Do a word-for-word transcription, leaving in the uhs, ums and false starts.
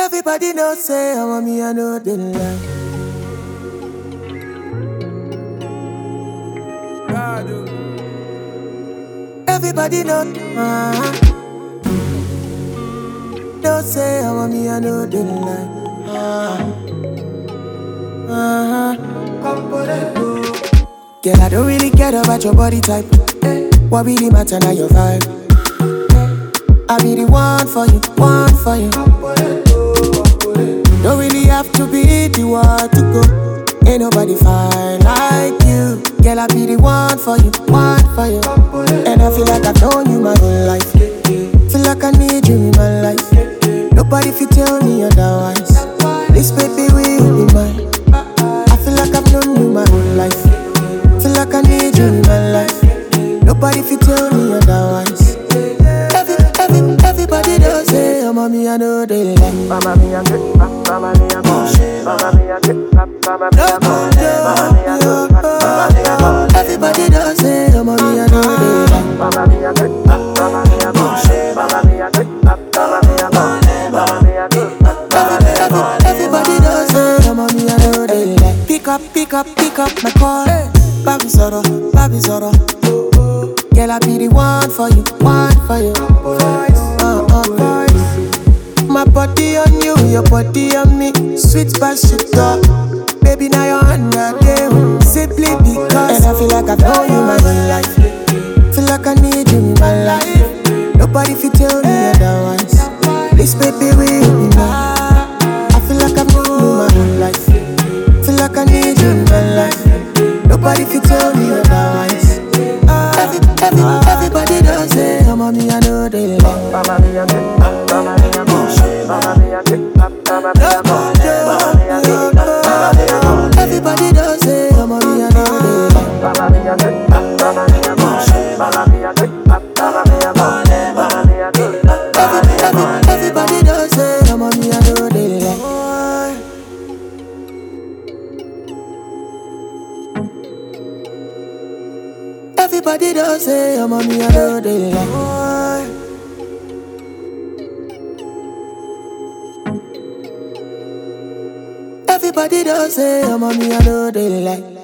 Everybody know say I want me, I know they lie. Everybody know, uh-huh. Don't say I want me, I know they lie. Uh-huh. Uh-huh. Girl, I don't really care about your body type. What really matter now your vibe. I be the one for you, one for you. Don't really have to be the one to go. Ain't nobody fine like you. Girl, I be the one for you, one for you. And I feel like I've known you my whole life. Feel like I need you in my life. Nobody fit tell me otherwise. This baby will be mine. I feel like I've known you my whole life. Feel like I need you in my life. Nobody fit tell me otherwise. Every, every, everybody does say, oh mommy, I know they like. Mama me a good, mama me a good, mama me a good, mama me a good, mama me a good, mama me a good. Everybody does say, oh mommy, I know they like. Mama me a good, mama me a good, mama me a good, mama me a good, mama me a good. Everybody does say, oh mommy, I know they like. Pick up, pick up, pick up my call. Baby Zoro, baby Zoro. Girl, I be the one for you, one for you. Voice, uh, uh, voice. My body on you, your body on me. Sweet past you talk. Baby, now you're on your game. Simply because. And I feel like I've known you my whole life. Feel like I need you in my life. Nobody fit tell me otherwise. This baby will be mine. I feel like I've known you my whole life. Feel like I need you in my life. Nobody fit tell me otherwise. Every, every, everybody does say, oh mommy, I know they like. Mama me a good, mama me a good, mama me a good, mama me a good, mama me a good, mama me a good. Everybody does say, oh mommy, I know they like. Mama me a good, mama me a good, mama me a good, mama me a good, mama me a good. Every, every, everybody does say, oh mommy, I know they like. Everybody does say, oh mommy, I know they like. Everybody does say, oh mommy, I know they like.